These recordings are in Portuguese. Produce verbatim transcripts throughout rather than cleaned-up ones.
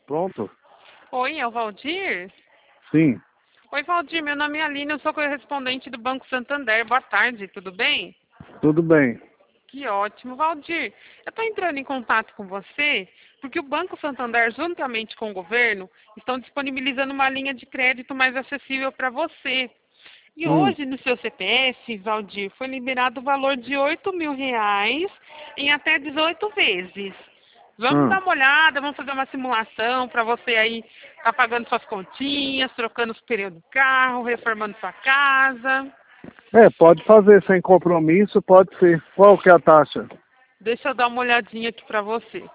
Pronto? Oi, é o Valdir? Sim, Oi, Valdir, meu nome é Aline, eu sou correspondente do Banco Santander. Boa tarde, tudo bem? tudo bem. Que ótimo, Valdir. Eu estou entrando em contato com você porque o Banco Santander, juntamente com o governo, estão disponibilizando uma linha de crédito mais acessível para você. E Hum. hoje, no seu C P F, Valdir, foi liberado o valor de oito mil reais em até dezoito vezes. Vamos Ah. dar uma olhada, vamos fazer uma simulação para você aí estar pagando suas continhas, trocando os pneus do carro, reformando sua casa. É, pode fazer sem compromisso, pode ser. Qual que é a taxa? Deixa eu dar uma olhadinha aqui para você.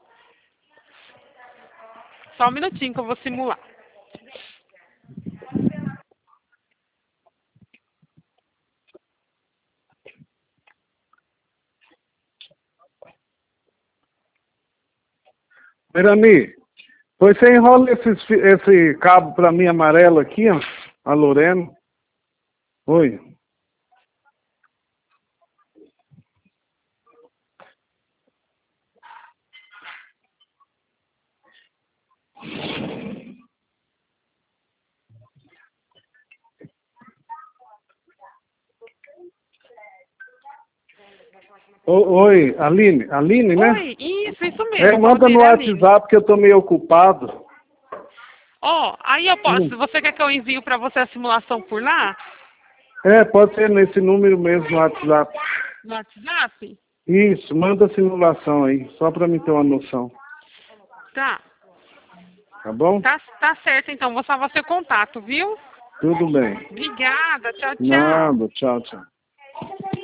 Só um minutinho que eu vou simular. Irani, pois você enrola esses fi- esse cabo para mim amarelo aqui, ó. A Lorena. Oi. O- Oi, Aline, Aline, né? Oi, isso, isso É, mesmo, manda no Valdir, é a Aline. WhatsApp que eu tô meio ocupado. Ó, aí eu posso, Hum. você quer que eu envio para você a simulação por lá? É, pode ser nesse número mesmo no WhatsApp. No WhatsApp? Isso, manda a simulação aí, só para mim ter uma noção. Tá, Tá bom? tá, tá certo então, vou salvar seu contato, viu? Tudo bem. Obrigada, tchau, tchau. Nada, tchau, tchau.